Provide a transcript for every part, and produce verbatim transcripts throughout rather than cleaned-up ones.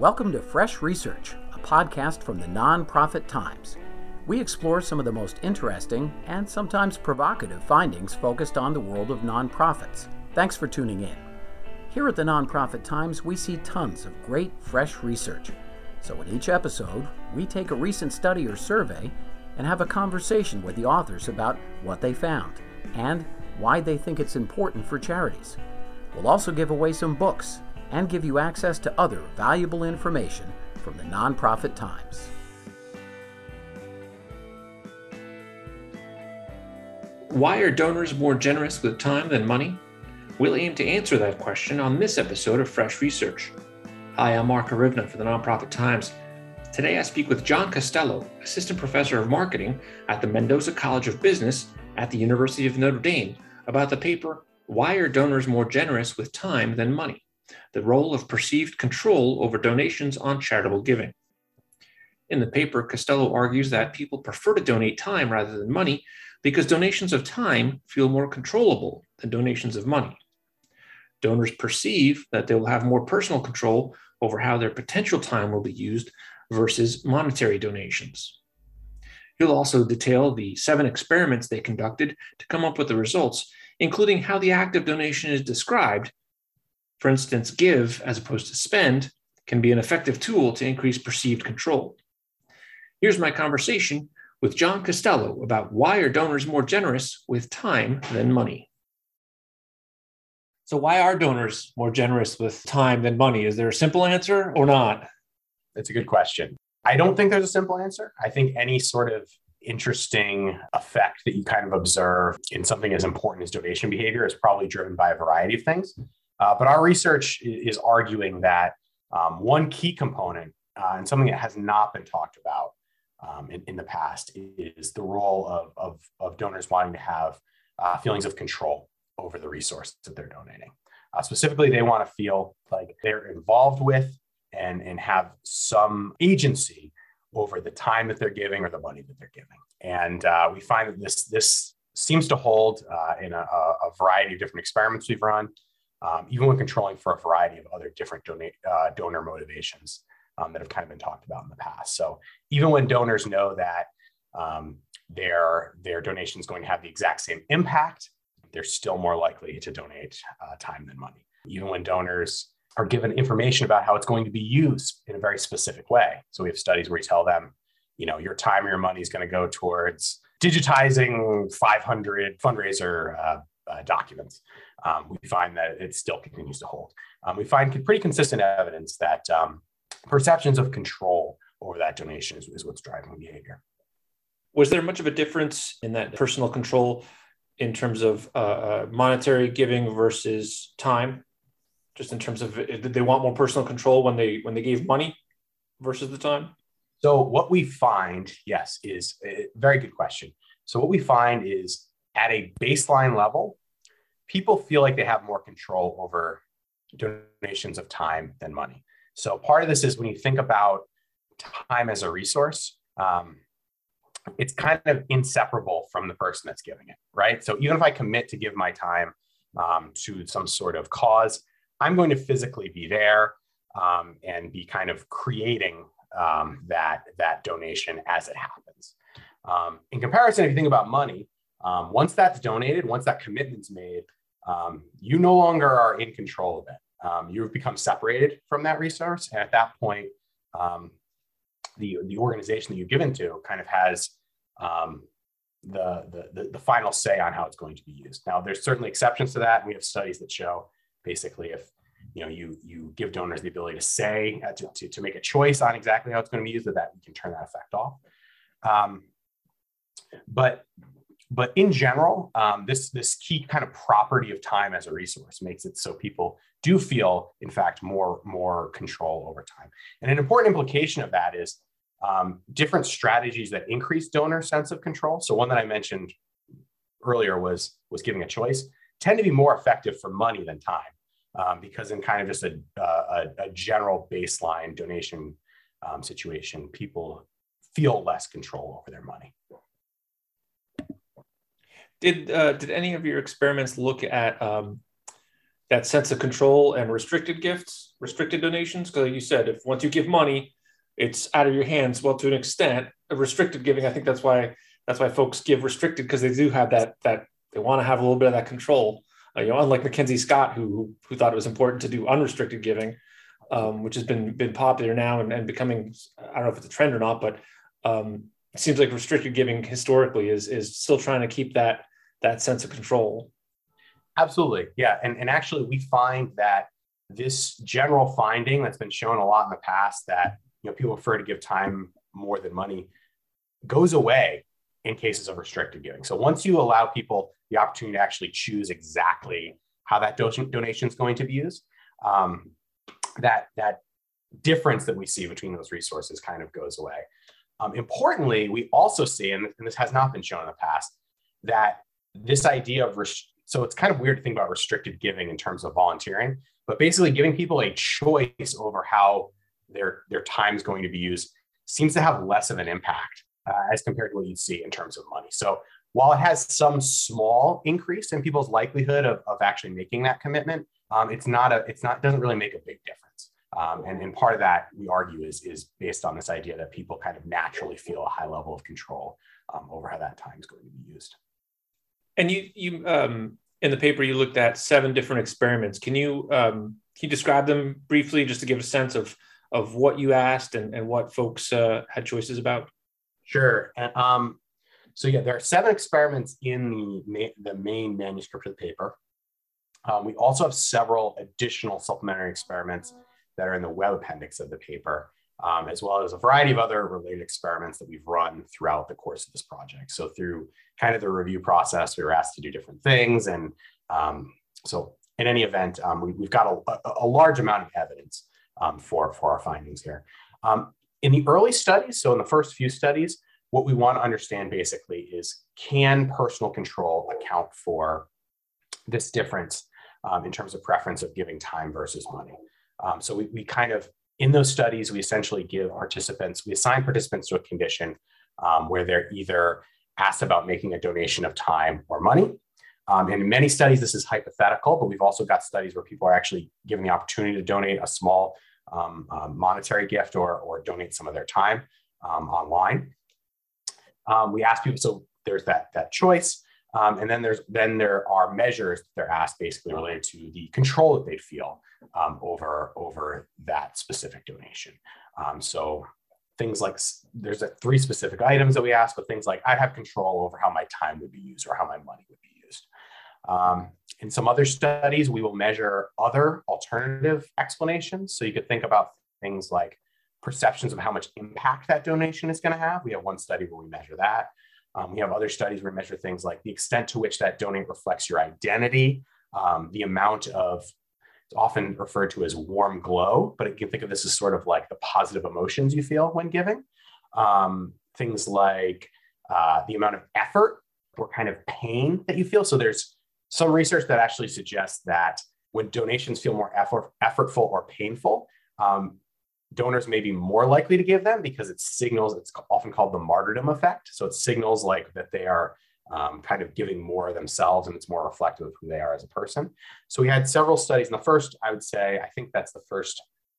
Welcome to Fresh Research, a podcast from the Nonprofit Times. We explore some of the most interesting and sometimes provocative findings focused on the world of nonprofits. Thanks for tuning in. Here at the Nonprofit Times, we see tons of great, fresh research. So in each episode, we take a recent study or survey and have a conversation with the authors about what they found and why they think it's important for charities. We'll also give away some books and give you access to other valuable information from the Nonprofit Times. Why are donors more generous with time than money? We'll aim to answer that question on this episode of Fresh Research. Hi, I'm Mark Arivna for the Nonprofit Times. Today I speak with John Costello, Assistant Professor of Marketing at the Mendoza College of Business at the University of Notre Dame, about the paper, Why Are Donors More Generous with Time Than Money? The Role of Perceived Control Over Donations on Charitable Giving. In the paper, Costello argues that people prefer to donate time rather than money because donations of time feel more controllable than donations of money. Donors perceive that they will have more personal control over how their potential time will be used versus monetary donations. He'll also detail the seven experiments they conducted to come up with the results, including how the act of donation is described. For instance, give as opposed to spend can be an effective tool to increase perceived control. Here's my conversation with John Costello about why are donors more generous with time than money. So why are donors more generous with time than money? Is there a simple answer or not? That's a good question. I don't think there's a simple answer. I think any sort of interesting effect that you kind of observe in something as important as donation behavior is probably driven by a variety of things. Uh, but our research is arguing that um, one key component uh, and something that has not been talked about um, in, in the past is the role of, of, of donors wanting to have uh, feelings of control over the resource that they're donating. Uh, specifically, they want to feel like they're involved with and, and have some agency over the time that they're giving or the money that they're giving. And uh, we find that this, this seems to hold uh, in a, a variety of different experiments we've run. Um, even when controlling for a variety of other different donate, uh, donor motivations um, that have kind of been talked about in the past. So even when donors know that um, their, their donation is going to have the exact same impact, they're still more likely to donate uh, time than money. Even when donors are given information about how it's going to be used in a very specific way. So we have studies where we tell them, you know, your time or your money is going to go towards digitizing five hundred fundraiser uh, uh, documents. Um, we find that it still continues to hold. Um, we find pretty consistent evidence that um, perceptions of control over that donation is, is what's driving behavior. Was there much of a difference in that personal control in terms of uh, monetary giving versus time? Just in terms of, did they want more personal control when they when they gave money versus the time? So what we find, yes, is a very good question. So what we find is at a baseline level, people feel like they have more control over donations of time than money. So part of this is when you think about time as a resource, um, it's kind of inseparable from the person that's giving it, right? So even if I commit to give my time um, to some sort of cause, I'm going to physically be there um, and be kind of creating um, that, that donation as it happens. Um, in comparison, if you think about money, um, once that's donated, once that commitment's made, um, you no longer are in control of it. Um, you've become separated from that resource. And at that point, um, the, the organization that you've given to kind of has um, the, the, the final say on how it's going to be used. Now, there's certainly exceptions to that. And we have studies that show basically if you know you you give donors the ability to say, uh, to, to, to make a choice on exactly how it's going to be used, that, that we can turn that effect off. Um, but But in general, um, this, this key kind of property of time as a resource makes it so people do feel, in fact, more, more control over time. And an important implication of that is um, different strategies that increase donor sense of control. So one that I mentioned earlier was, was giving a choice, tend to be more effective for money than time, um, because in kind of just a, a, a general baseline donation um, situation, people feel less control over their money. Did uh, did any of your experiments look at um, that sense of control and restricted gifts restricted donations? Because like you said, if once you give money, it's out of your hands. Well, to an extent, a restricted giving, I think that's why that's why folks give restricted, because they do have that that they want to have a little bit of that control. Uh, you know, unlike Mackenzie Scott, who who thought it was important to do unrestricted giving, um, which has been been popular now and, and becoming, I don't know if it's a trend or not, but um, it seems like restricted giving historically is is still trying to keep that that sense of control. Absolutely, yeah, and and actually we find that this general finding that's been shown a lot in the past, that you know people prefer to give time more than money, goes away in cases of restricted giving. So once you allow people the opportunity to actually choose exactly how that donation is going to be used, um, that, that difference that we see between those resources kind of goes away. Um, importantly, we also see, and, and this has not been shown in the past, that this idea of, res- so it's kind of weird to think about restricted giving in terms of volunteering, but basically giving people a choice over how their, their time is going to be used seems to have less of an impact Uh, as compared to what you'd see in terms of money. So while it has some small increase in people's likelihood of, of actually making that commitment, um, it's not a, it's not, doesn't really make a big difference. Um, and, and part of that, we argue, is, is based on this idea that people kind of naturally feel a high level of control um, over how that time is going to be used. And you, you um, in the paper, you looked at seven different experiments. Can you, um, can you describe them briefly, just to give a sense of, of what you asked and, and what folks uh, had choices about? Sure. And, um, so yeah, there are seven experiments in the, ma- the main manuscript of the paper. Um, we also have several additional supplementary experiments that are in the web appendix of the paper, um, as well as a variety of other related experiments that we've run throughout the course of this project. So through kind of the review process, we were asked to do different things. And um, so in any event, um, we, we've got a, a, a large amount of evidence um, for, for our findings here. Um, In the early studies, so in the first few studies, what we want to understand basically is, can personal control account for this difference um, in terms of preference of giving time versus money? Um, so we, we kind of, in those studies, we essentially give participants, we assign participants to a condition um, where they're either asked about making a donation of time or money. Um, and in many studies, this is hypothetical, but we've also got studies where people are actually given the opportunity to donate a small Um, um, monetary gift or, or donate some of their time um, online. Um, we ask people, so there's that, that choice. Um, and then there's then there are measures that they're asked basically related to the control that they feel um, over, over that specific donation. Um, so things like, there's a, three specific items that we ask, but things like, I have control over how my time would be used or how my money would be used. Um, in some other studies, we will measure other alternative explanations. So you could think about things like perceptions of how much impact that donation is going to have. We have one study where we measure that. Um, we have other studies where we measure things like the extent to which that donate reflects your identity, um, the amount of, it's often referred to as warm glow, but you can think of this as sort of like the positive emotions you feel when giving. Um, things like uh, the amount of effort or kind of pain that you feel. So there's some research that actually suggests that when donations feel more effort, effortful or painful, um, donors may be more likely to give them because it signals, it's often called the martyrdom effect. So it signals like that they are um, kind of giving more of themselves, and it's more reflective of who they are as a person. So we had several studies. In the first, I would say, I think that's the first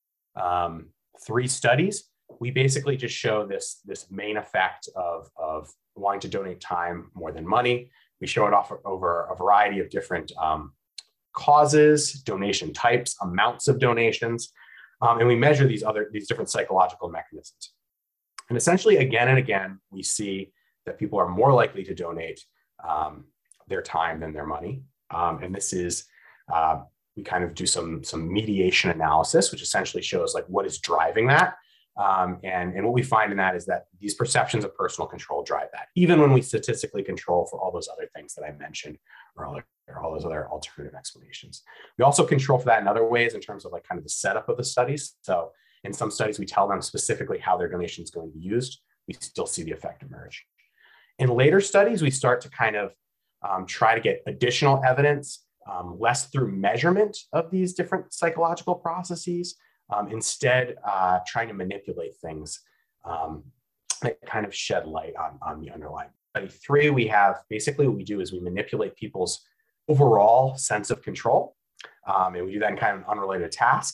um, three studies. We basically just show this, this main effect of, of wanting to donate time more than money. We show it off over a variety of different um, causes, donation types, amounts of donations, um, and we measure these other these different psychological mechanisms. And essentially, again and again, we see that people are more likely to donate um, their time than their money. Um, and this is uh, we kind of do some some mediation analysis, which essentially shows like what is driving that. Um, and, and what we find in that is that these perceptions of personal control drive that, even when we statistically control for all those other things that I mentioned earlier, or all those other alternative explanations. We also control for that in other ways in terms of like kind of the setup of the studies. So in some studies, we tell them specifically how their donation is going to be used. We still see the effect emerge. In later studies, we start to kind of um, try to get additional evidence, um, less through measurement of these different psychological processes, Um, instead, uh, trying to manipulate things um, that kind of shed light on, on the underlying. Study three, we have basically what we do is we manipulate people's overall sense of control. Um, and we do that in kind of an unrelated task.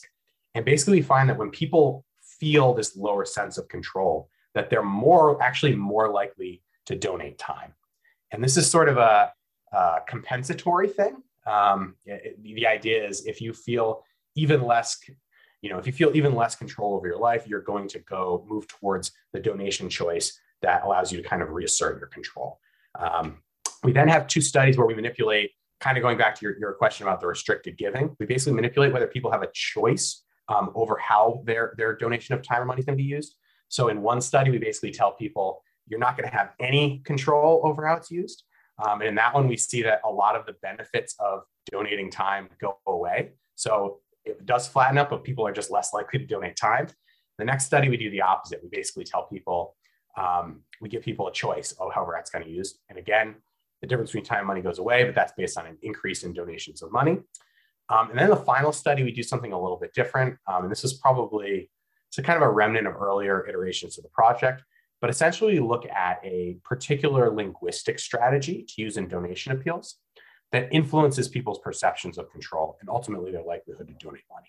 And basically we find that when people feel this lower sense of control, that they're more actually more likely to donate time. And this is sort of a, a compensatory thing. Um, it, the idea is if you feel even less, you know, if you feel even less control over your life, you're going to go move towards the donation choice that allows you to kind of reassert your control. Um, we then have two studies where we manipulate, kind of going back to your, your question about the restricted giving. We basically manipulate whether people have a choice um, over how their, their donation of time or money is going to be used. So in one study, we basically tell people, you're not going to have any control over how it's used. Um, and in that one, we see that a lot of the benefits of donating time go away. So it does flatten up, but people are just less likely to donate time. The next study, we do the opposite. We basically tell people, um, we give people a choice of however that's going to be used. And again, the difference between time and money goes away, but that's based on an increase in donations of money. Um, and then the final study, we do something a little bit different. Um, and this is probably, it's a kind of a remnant of earlier iterations of the project. But essentially, we look at a particular linguistic strategy to use in donation appeals that influences people's perceptions of control and ultimately their likelihood to donate money.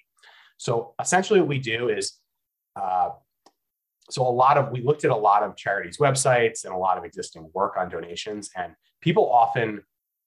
So essentially what we do is, uh, so a lot of, we looked at a lot of charities' websites and a lot of existing work on donations, and people often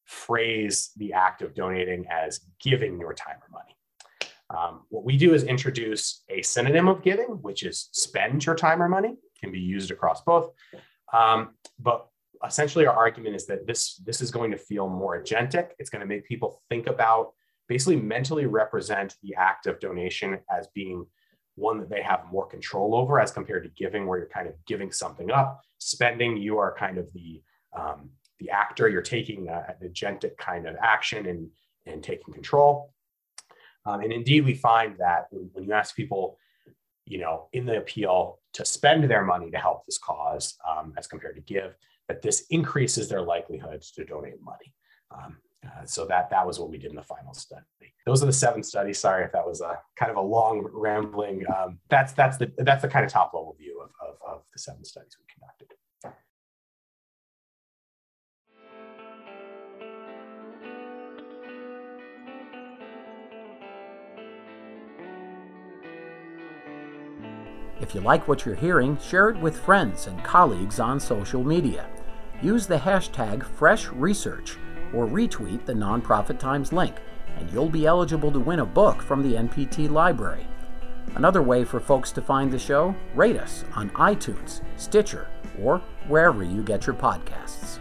phrase the act of donating as giving your time or money. Um, what we do is introduce a synonym of giving, which is spend your time or money. Can be used across both. Um, but essentially our argument is that this, this is going to feel more agentic. It's going to make people think about, basically mentally represent the act of donation as being one that they have more control over as compared to giving, where you're kind of giving something up. Spending, you are kind of the, um, the actor, you're taking a, an agentic kind of action and, and taking control. Um, and indeed, we find that when, when you ask people, you know, in the appeal to spend their money to help this cause um, as compared to give, that this increases their likelihood to donate money. Um, uh, so that, that was what we did in the final study. Those are the seven studies. Sorry if that was a kind of a long rambling. Um, that's, that's, the, that's the kind of top level view of, of, of the seven studies we conducted. If you like what you're hearing, share it with friends and colleagues on social media. Use the hashtag FreshResearch or retweet the Nonprofit Times link, and you'll be eligible to win a book from the N P T library. Another way for folks to find the show, rate us on iTunes, Stitcher, or wherever you get your podcasts.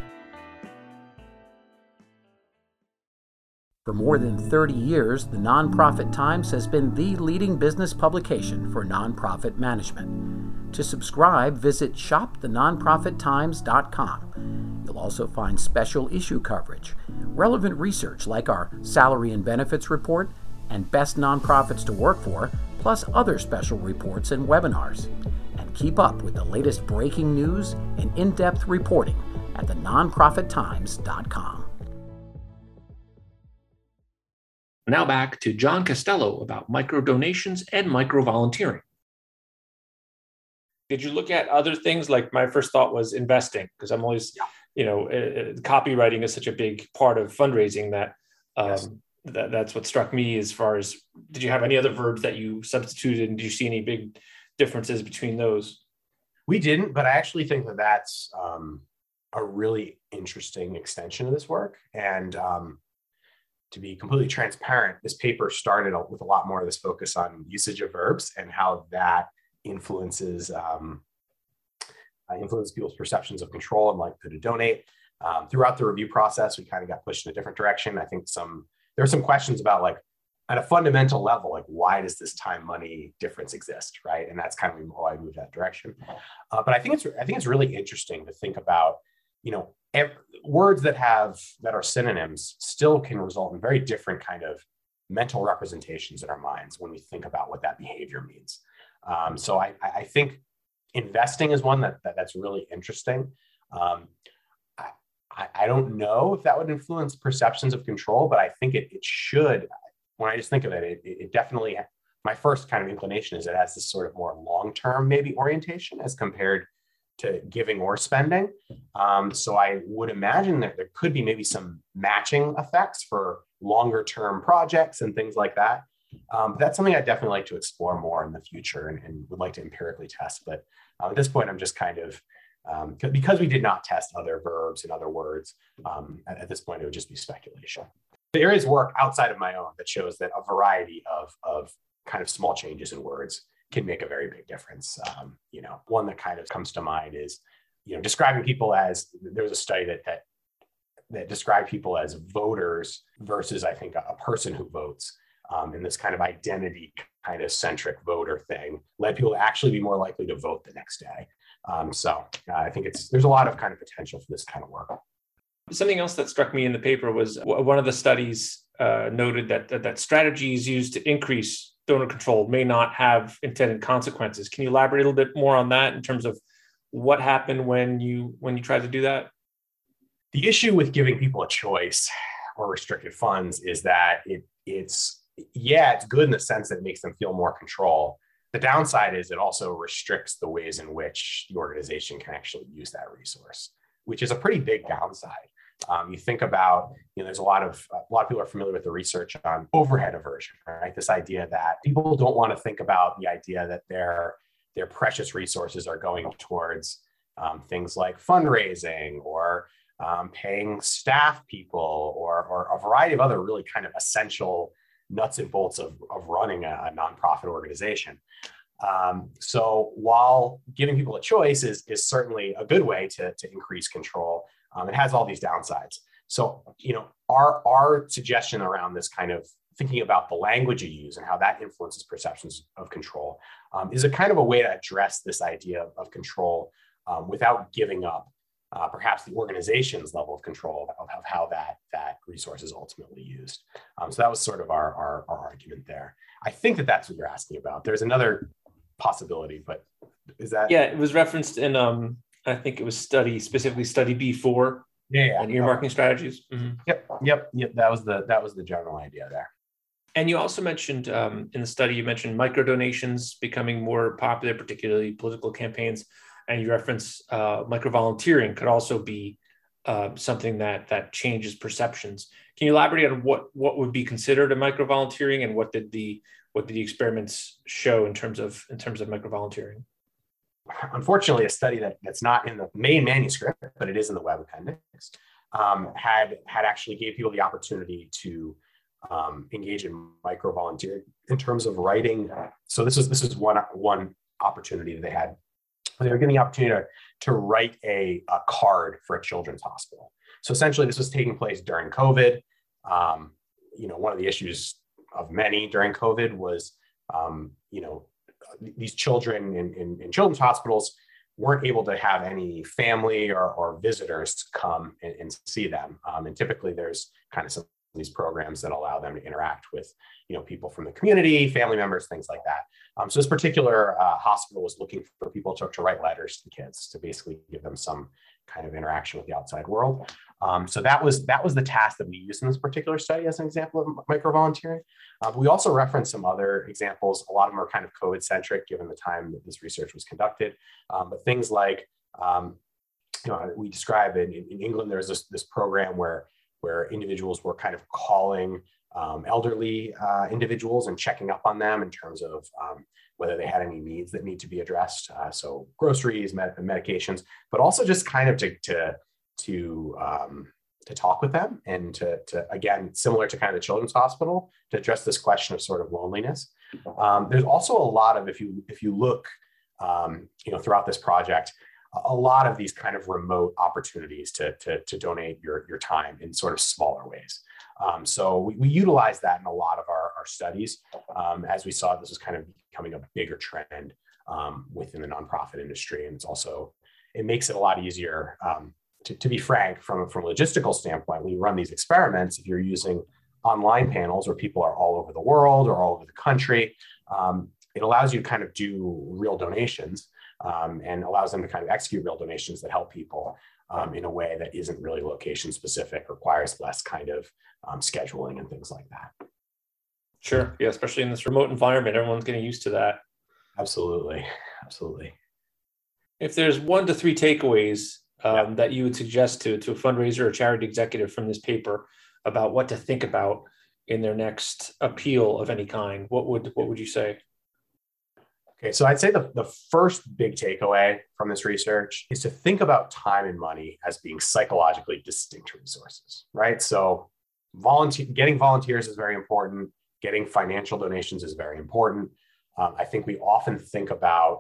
For more than thirty years, the Nonprofit Times has been the leading business publication for nonprofit management. To subscribe, visit shop the nonprofit times dot com. You'll also find special issue coverage, relevant research like our Salary and Benefits Report and Best Nonprofits to Work For, plus other special reports and webinars. And keep up with the latest breaking news and in-depth reporting at the nonprofit times dot com. Now back to John Costello about micro donations and micro volunteering. Did you look at other things? Like my first thought was investing, because I'm always, yeah. you know, uh, copywriting is such a big part of fundraising that, um, yes. that that's what struck me as far as, did you have any other verbs that you substituted, and did you see any big differences between those? We didn't, but I actually think that that's um, a really interesting extension of this work. And um, to be completely transparent, this paper started with a lot more of this focus on usage of verbs and how that influences um, uh, influences people's perceptions of control and likelihood to donate. Um, throughout the review process, we kind of got pushed in a different direction. I think some there are some questions about, like, at a fundamental level, like, why does this time money difference exist, right? And that's kind of why I moved that direction. Uh, but I think it's I think it's really interesting to think about, you know, every, words that have that are synonyms still can result in very different kind of mental representations in our minds when we think about what that behavior means. Um, so I, I think investing is one that, that that's really interesting. Um, I, I don't know if that would influence perceptions of control, but I think it, it should. When I just think of it, it, it definitely, my first kind of inclination is it has this sort of more long-term maybe orientation as compared to giving or spending. Um, so I would imagine that there could be maybe some matching effects for longer term projects and things like that. Um, that's something I'd definitely like to explore more in the future and, and would like to empirically test. But um, at this point, I'm just kind of, um, because we did not test other verbs and other words, um, at, at this point, it would just be speculation. There is work outside of my own that shows that a variety of, of kind of small changes in words can make a very big difference. Um, you know, one that kind of comes to mind is, you know, describing people as, there was a study that, that, that described people as voters versus, I think, a, a person who votes. Um, and this kind of identity kind of centric voter thing led people to actually be more likely to vote the next day. Um, so uh, I think it's, there's a lot of kind of potential for this kind of work. Something else that struck me in the paper was one of the studies uh, noted that, that that strategies used to increase donor control may not have intended consequences. Can you elaborate a little bit more on that in terms of what happened when you when you tried to do that? The issue with giving people a choice or restricted funds is that it it's yeah, it's good in the sense that it makes them feel more control. The downside is it also restricts the ways in which the organization can actually use that resource, which is a pretty big downside. Um, you think about, you know, there's a lot of a lot of people are familiar with the research on overhead aversion, right? This idea that people don't want to think about the idea that their their precious resources are going towards um, things like fundraising or um, paying staff people or, or a variety of other really kind of essential nuts and bolts of, of running a, a nonprofit organization. Um, so while giving people a choice is, is certainly a good way to, to increase control, um, it has all these downsides. So, you know, our, our suggestion around this kind of thinking about the language you use and how that influences perceptions of control um, is a kind of a way to address this idea of control um, without giving up uh, perhaps the organization's level of control of, of how that, that resource is ultimately used. Um, so that was sort of our, our, our argument there. I think that that's what you're asking about. There's another possibility, but is that? Yeah, it was referenced in, um, I think it was study, specifically study B four. Yeah, yeah. And earmarking okay. strategies. Mm-hmm. Yep, yep, yep. That was the that was the general idea there. And you also mentioned um, in the study, you mentioned micro donations becoming more popular, particularly political campaigns, and you reference uh, micro volunteering could also be uh, something that that changes perceptions. Can you elaborate on what what would be considered a micro volunteering, and what did the what did the experiments show in terms of in terms of micro volunteering? Unfortunately, a study that, that's not in the main manuscript, but it is in the web appendix, um, had had actually gave people the opportunity to um, engage in micro volunteering in terms of writing. So this is this is one one opportunity that they had. They were given the opportunity to, to write a, a card for a children's hospital. So essentially, this was taking place during COVID. Um, you know, one of the issues of many during COVID was, um, you know, these children in, in, in children's hospitals weren't able to have any family or, or visitors come and, and see them. Um, and typically there's kind of some of these programs that allow them to interact with, you know, people from the community, family members, things like that. Um, so this particular uh, hospital was looking for people to, to write letters to kids to basically give them some kind of interaction with the outside world. Um, so that was that was the task that we used in this particular study as an example of micro volunteering. Uh, but we also referenced some other examples. A lot of them are kind of COVID centric, given the time that this research was conducted. Um, but things like, um, you know, we describe in, in England, there's this this program where where individuals were kind of calling um, elderly uh, individuals and checking up on them in terms of um, whether they had any needs that need to be addressed. Uh, so groceries, med- medications, but also just kind of to to to um, to talk with them and to, to, again, similar to kind of the children's hospital, to address this question of sort of loneliness. Um, there's also a lot of, if you if you look, um, you know, throughout this project, a lot of these kind of remote opportunities to, to, to donate your, your time in sort of smaller ways. Um, so we, we utilize that in a lot of our, our studies. Um, as we saw, this is kind of becoming a bigger trend um, within the nonprofit industry. And it's also, it makes it a lot easier, um, to, to be frank, from, from a logistical standpoint, when you run these experiments, if you're using online panels where people are all over the world or all over the country, um, it allows you to kind of do real donations. Um, and allows them to kind of execute real donations that help people um, in a way that isn't really location specific, requires less kind of um, scheduling and things like that. Sure. Yeah, especially in this remote environment, everyone's getting used to that. Absolutely. Absolutely. If there's one to three takeaways um, yeah. that you would suggest to, to a fundraiser or charity executive from this paper about what to think about in their next appeal of any kind, what would what would you say? Okay, so I'd say the, the first big takeaway from this research is to think about time and money as being psychologically distinct resources, right? So volunteer, getting volunteers is very important. Getting financial donations is very important. Um, I think we often think about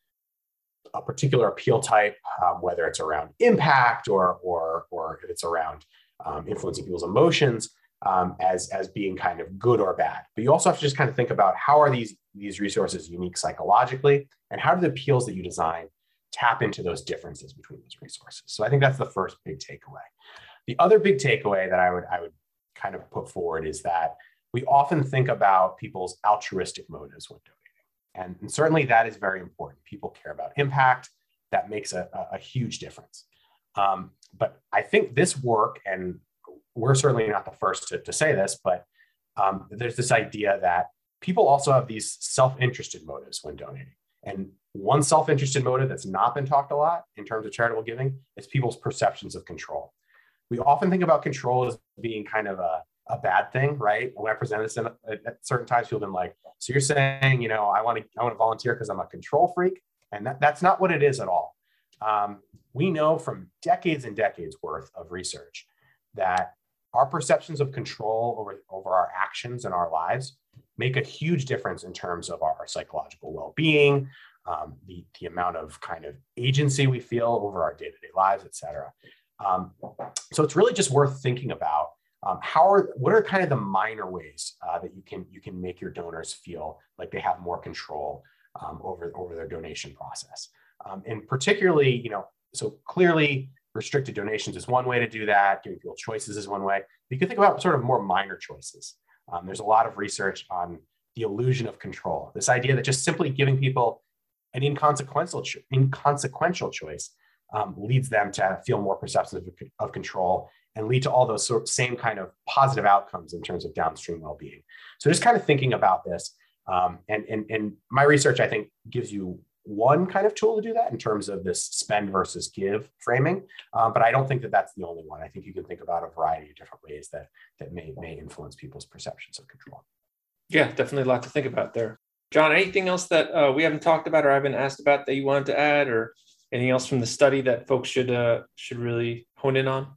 a particular appeal type, um, whether it's around impact or, or, or if it's around um, influencing people's emotions, um, as, as being kind of good or bad. But you also have to just kind of think about how are these, these resources unique psychologically, and how do the appeals that you design tap into those differences between those resources? So I think that's the first big takeaway. The other big takeaway that I would, I would kind of put forward is that we often think about people's altruistic motives when donating. And, and certainly that is very important. People care about impact. That makes a, a, a huge difference. Um, but I think this work, and we're certainly not the first to, to say this, but um, there's this idea that people also have these self-interested motives when donating. And one self-interested motive that's not been talked a lot in terms of charitable giving is people's perceptions of control. We often think about control as being kind of a, a bad thing, right? When I present this in, at certain times, people have been like, so you're saying, you know, I want to I want to volunteer because I'm a control freak? And that, that's not what it is at all. Um, we know from decades and decades worth of research that our perceptions of control over, over our actions and our lives make a huge difference in terms of our psychological well-being, um, the, the amount of kind of agency we feel over our day-to-day lives, et cetera. Um, so it's really just worth thinking about um, how are, what are kind of the minor ways uh, that you can, you can make your donors feel like they have more control um, over, over their donation process. Um, and particularly, you know, so clearly restricted donations is one way to do that. Giving people choices is one way. But you can think about sort of more minor choices. Um, there's a lot of research on the illusion of control. This idea that just simply giving people an inconsequential, cho- inconsequential choice um, leads them to feel more perceptions of, of control and lead to all those sort of same kind of positive outcomes in terms of downstream well-being. So just kind of thinking about this. Um, and, and, and my research, I think, gives you one kind of tool to do that in terms of this spend versus give framing. Um, but I don't think that that's the only one. I think you can think about a variety of different ways that, that may, may influence people's perceptions of control. Yeah, definitely a lot to think about there. John, anything else that uh, we haven't talked about or I've been asked about that you wanted to add, or anything else from the study that folks should uh, should really hone in on?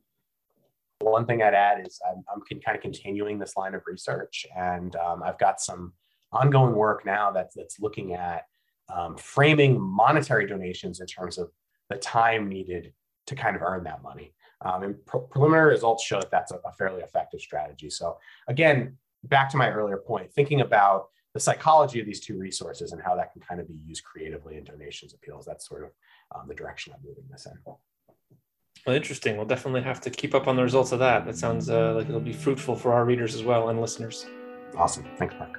One thing I'd add is I'm, I'm kind of continuing this line of research, and um, I've got some ongoing work now that's, that's looking at um, framing monetary donations in terms of the time needed to kind of earn that money. Um, and pre- preliminary results show that that's a, a fairly effective strategy. So again, back to my earlier point, thinking about the psychology of these two resources and how that can kind of be used creatively in donations appeals. That's sort of um, the direction I'm moving this in. Well, interesting. We'll definitely have to keep up on the results of that. That sounds uh, like it'll be fruitful for our readers as well and listeners. Awesome. Thanks, Mark.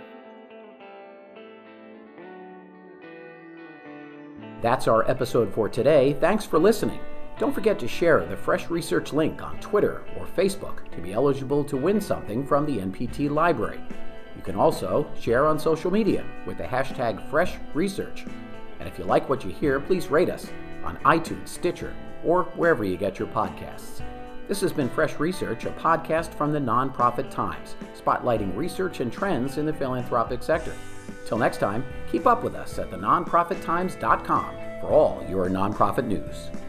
That's our episode for today. Thanks for listening. Don't forget to share the Fresh Research link on Twitter or Facebook to be eligible to win something from the N P T library. You can also share on social media with the hashtag Fresh Research. And if you like what you hear, please rate us on iTunes, Stitcher, or wherever you get your podcasts. This has been Fresh Research, a podcast from the Nonprofit Times, spotlighting research and trends in the philanthropic sector. Till next time, keep up with us at the nonprofit times dot com for all your nonprofit news.